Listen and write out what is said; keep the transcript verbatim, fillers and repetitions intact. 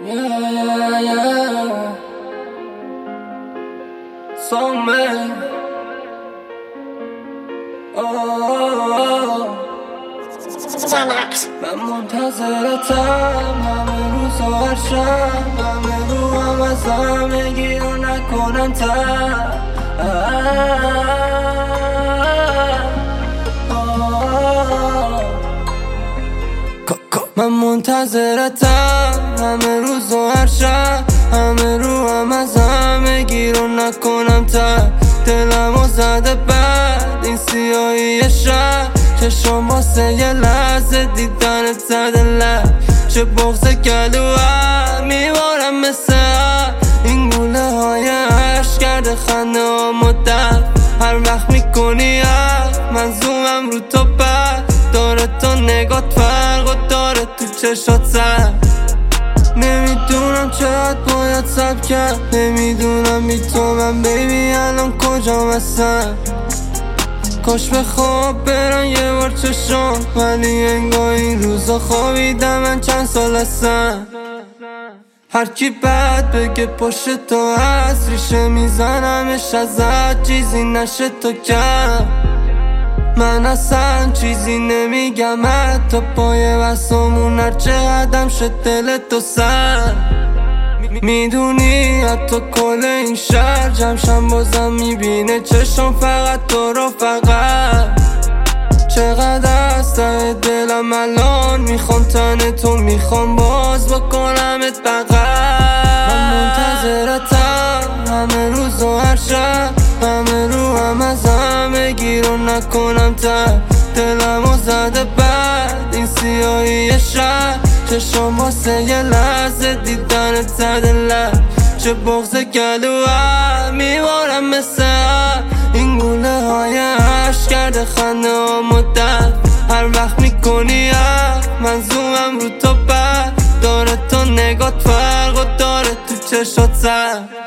Yeah, yeah. Soulmate. Oh, oh, oh. من منتظرتم همه روز و هر شب، همه روحم از همگی رو نکنم تر. من منتظرتم همه روز و هر شب، همه روحم از همگی رو نکنم تر. دلمو زده بد این سیاهی شب، چشم واسه یه لحظه دیدنت زده لب. چه بغض گلوام میبارم مثل این گوله های عشق کرده خنده ها مدت. هر وقت میکنی من زومم رو تو بر داره، تو نگات فرق و داره تو چشات سر. نمیدونم چقدر باید صبر کرد، نمیدونم بی تو من بیبی الان کجام هستم. کاش به خواب برن یه بار چشم، ولی انگار این روزا خوابیدم من چند سال هستم. هر کی بد بگه پشت تو هست، ریشه میزنمش ازت چیزی نشه تو کم. من اصلا چیزی نمیگم حتی پای بسامون هر چه قدم شد دل تو سر. میدونی حتی کل این شهر جمشم بازم میبینه چشم فقط تو رو. فقط چقدر از ته دلم الان میخوام تن تو، میخوام باز بکنمت بغل. من منتظرتم همه روز و هر شب، همه روحم از همگی رو نکنم تر. دلمو زده بد این سیاهی شب، چشم واسه یه لحظه دیدنت زده لب. چه بغض گلوام میبارم مثل این گوله های عشق کرده خنده ها مدت. هر وقت میکنی من زومم رو تو بر داره، تو نگات فرق و داره تو چشات سر.